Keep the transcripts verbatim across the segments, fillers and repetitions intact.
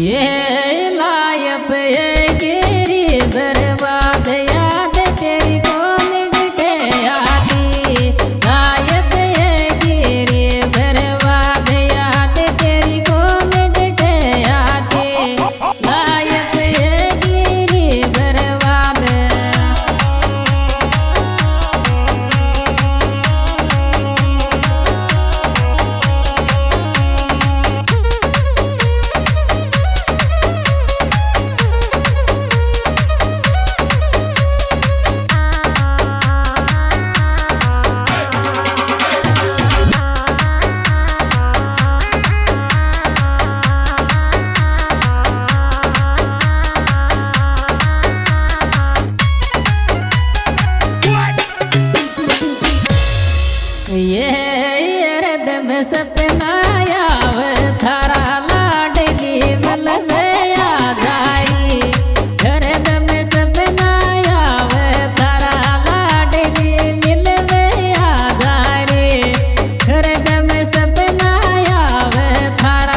ये लायप ये गिरी बर्बाद याद तेरी कौन डिटे आती। लायप ये गिरी बर्बाद याद तेरी कौन डिटे आती। लायप ये गिरी बर्बाद ये रदम सपना याव थारा लाडली मल में याद आई। रदम सपना याव थारा लाडली मिल में याद आई। रदम सपना याव थारा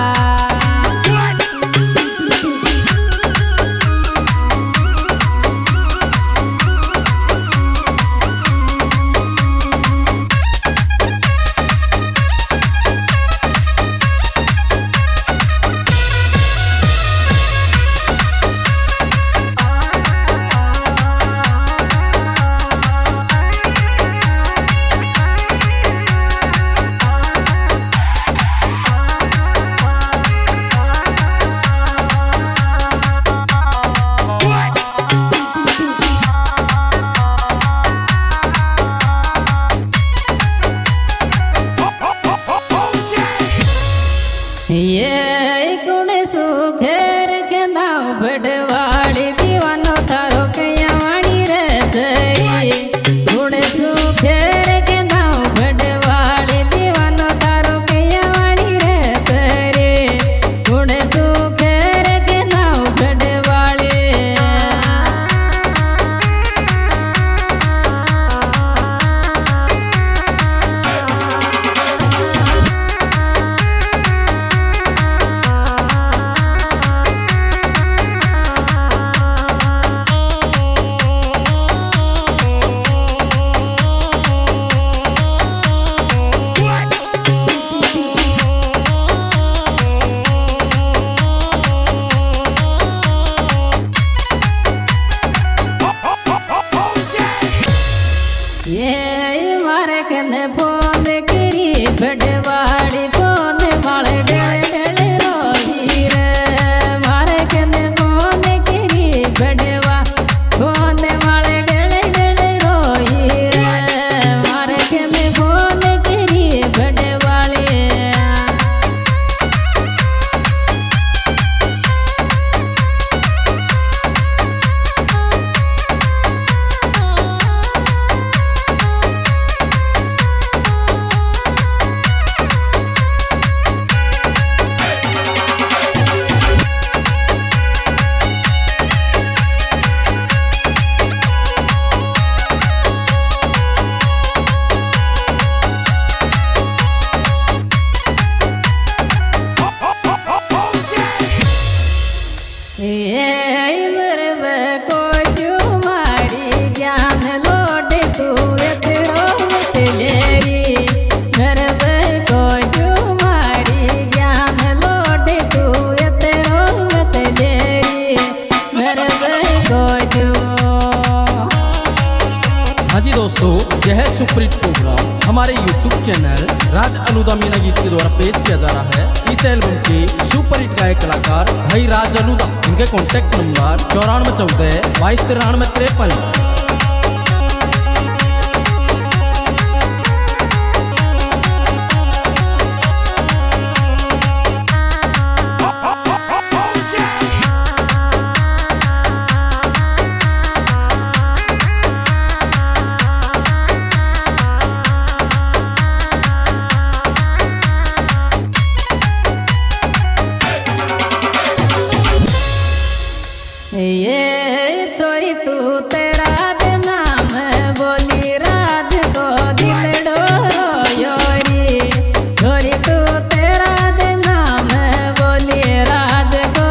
ये गुण सुखेर के नाव बड़वाड़ी दीवानो थारो कयावाणी रे जरी। गुण सुखेर के नाव बड़वाड़ी दीवानो थारो कयावाणी रे जरी। गुण सुखेर के नाव बड़वाड़ी ये मारे कने फोन करी बड़वाड़ी फोन वाले डले डले रोही रे। मारे कने फोन करी बड़वा फोन वाले डले डले रोही रे। मारे कने फोन करी बड़वाड़ी ये मरब को तुम्हारी ज्ञान लोड तू तेरो तेरी। मरब को तुम्हारी ज्ञान लोड तू तेरो तेरी। मरब को जो हाँ जी दोस्तों, यह सुपरहिट प्रोग्राम हमारे यूट्यूब चैनल राज अलूदा मीना गीत के द्वारा पेश किया जा रहा है। इस एल्बम के सुपरहिट गायक कलाकार भाई राज अलूदा। इनके कॉन्टैक्ट नंबर चौरानवे चौदह बाईस तिरानवे तिरपन। ये छोरी तू तेरा नाम बोली राज को दिल डोरो योरी। छोरी तू तेरा नाम बोली राज को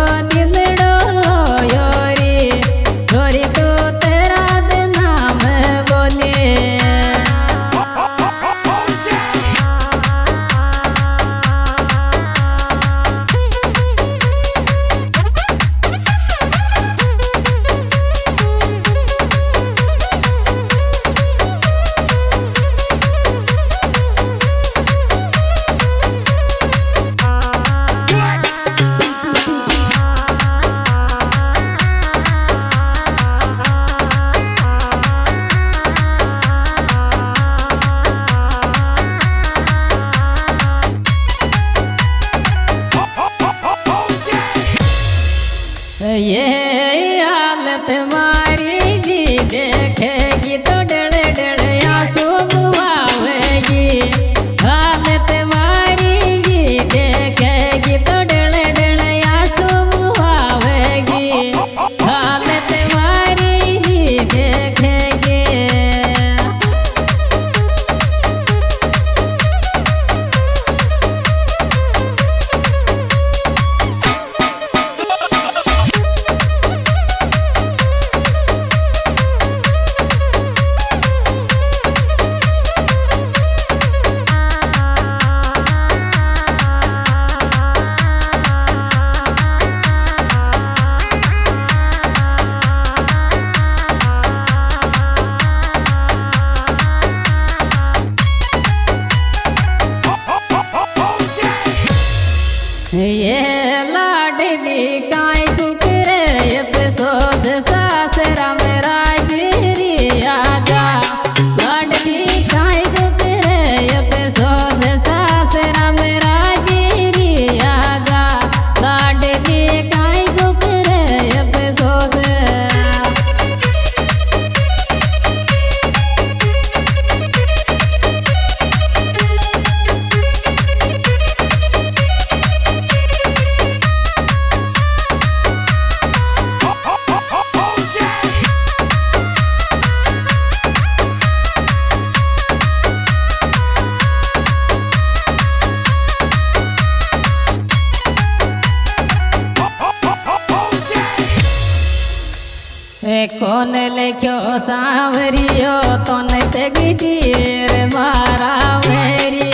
ये हालत मारी भी देखेगी तो डर डर आंसू आवेगी। हालत मारी भी देखेगी तो डर डर आंसू आवेगी। हालत मारी भी देखेगी। ये लाडली काई कुकरे अफसोस सासरा मेरा गिरी आजा। लाडली काई कुकरे अफसोस सासरा मेरा गिरी आजा। लाडली काई कुकरे अफसोस। कौन लेख्यो सांवरियो तोने तेगी तीर मारा मेरी।